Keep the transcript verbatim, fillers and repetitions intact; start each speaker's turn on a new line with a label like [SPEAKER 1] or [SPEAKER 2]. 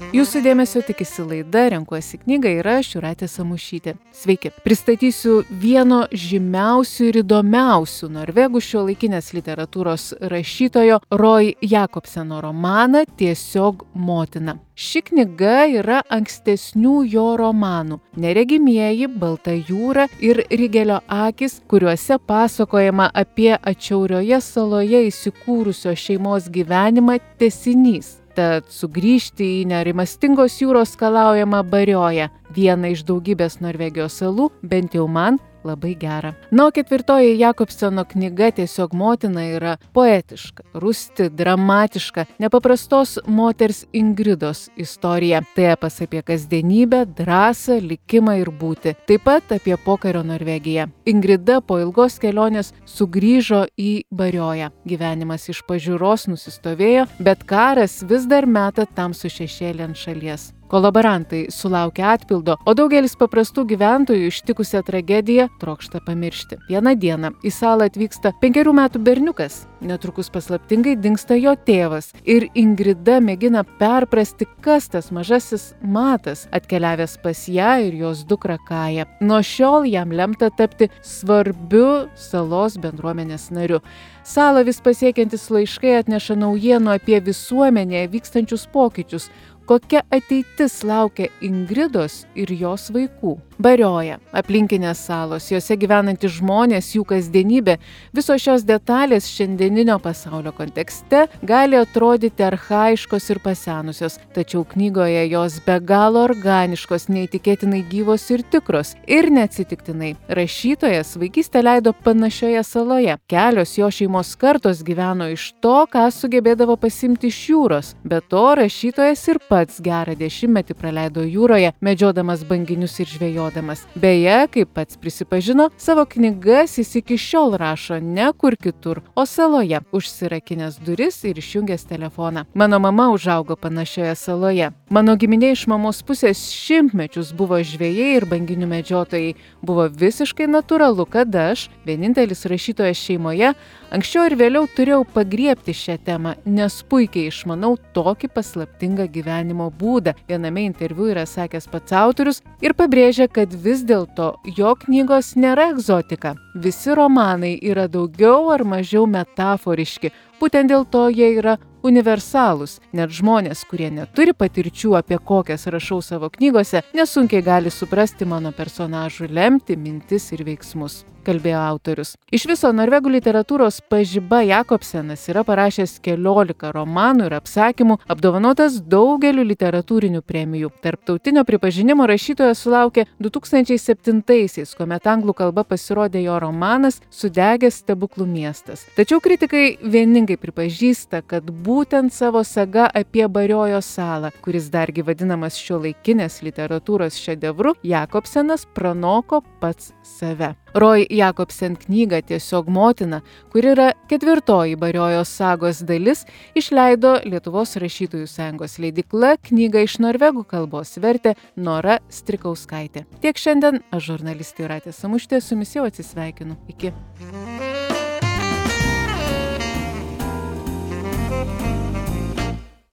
[SPEAKER 1] Jūsų dėmesio tikisi laida Renkuosi knygą ir aš, Jūratė Samušytė. Sveiki. Pristatysiu vieno žymiausių ir įdomiausių norvegų šiuolaikinės literatūros rašytojo Roy Jakobseno romaną Tiesiog motina. Ši knyga yra ankstesnių jo romanų Neregimieji, Balta jūra ir Rigelio akys, kuriuose pasakojama apie atšiaurioje saloje įsikūrusios šeimos gyvenimą tęsinys. Tad sugrįžti į nerimastingos jūros skalaujamą Barioją, vieną iš daugybės Norvegijos salų, bent jau man labai gera. Na, o ketvirtoji Jakobseno knyga Tiesiog motina yra poetiška, rūsti, dramatiška, nepaprastos moters Ingridos istorija. Tai epas apie kasdienybę, drąsą, likimą ir būtį. Taip pat apie pokario Norvegiją. Ingrida po ilgos kelionės sugrįžo į Barioją. Gyvenimas iš pažiūros nusistovėjo, bet karas vis dar meta tamsų šešėlį ant šalies. Kolaborantai sulaukia atpildo, o daugelis paprastų gyventojų ištikusią tragediją trokšta pamiršti. Vieną dieną į salą atvyksta penkerių metų berniukas. Netrukus paslaptingai dingsta jo tėvas. Ir Ingrida mėgina perprasti, kas tas mažasis matas, atkeliavęs pas ją ir jos dukrą Kają. Nuo šiol jam lemta tapti svarbiu salos bendruomenės nariu. Salą vis pasiekiantis laiškai atneša naujienų apie visuomenėje vykstančius pokyčius. Kokia ateitis laukia Ingridos ir jos vaikų? Barioja, aplinkinės salos, jose gyvenantys žmonės, jų kasdienybė, visos šios detalės šiandieninio pasaulio kontekste gali atrodyti archaiškos ir pasenusios, tačiau knygoje jos be galo organiškos, neįtikėtinai gyvos ir tikros. Ir neatsitiktinai, rašytojas vaikystę leido panašioje saloje. Kelios jo šeimos kartos gyveno iš to, ką sugebėdavo pasimti iš jūros. Be to, rašytojas ir pats gerą dešimtmetį praleido jūroje, medžiodamas banginius ir žvejodamas. Beje, kaip pats prisipažino, savo knygas jis iki šiol rašo ne kur kitur, o saloje, užsirakinęs duris ir išjungęs telefoną. Mano mama užaugo panašioje saloje. Mano giminė iš mamos pusės šimtmečius buvo žvejai ir banginių medžiotojai. Buvo visiškai natūralu, kad aš, vienintelis rašytojas šeimoje, anksčiau ir vėliau turėjau pagriebti šią temą, nes puikiai išmanau tokį paslaptingą gyvenimo būdą. Viename interviu yra sakęs pats autorius ir pabrėžia, kad vis dėlto jo knygos nėra egzotika. Visi romanai yra daugiau ar mažiau metaforiški. Būtent dėl to jie yra universalūs. Net žmonės, kurie neturi patirčių, apie kokias rašau savo knygose, nesunkiai gali suprasti mano personažų lemtį, mintis ir veiksmus, kalbėjo autorius. Iš viso norvegų literatūros pažiba Jakobsenas yra parašęs keliolika romanų ir apsakymų, apdovanotas daugeliu literatūrinių premijų. Tarptautinio pripažinimo rašytojas sulaukė du tūkstančiai septintaisiais, kuomet anglų kalba pasirodė jo romanas Sudegęs stebuklų miestas. Tačiau kritikai vieningai pripažįsta, kad būtent savo saga apie Bariojos salą, kuris dargi vadinamas šiuolaikinės literatūros šedevru, Jakobsenas pranoko pats save. Roy Jakobsen knygą Tiesiog motina, kur yra ketvirtoji Bariojos sagos dalis, išleido Lietuvos rašytojų sąjungos leidykla, knygą iš norvegų kalbos vertė Nora Strikauskaitė. Tiek šiandien, aš žurnalistė Jūratė Samušytė, su jumis jau atsisveikinu. Iki.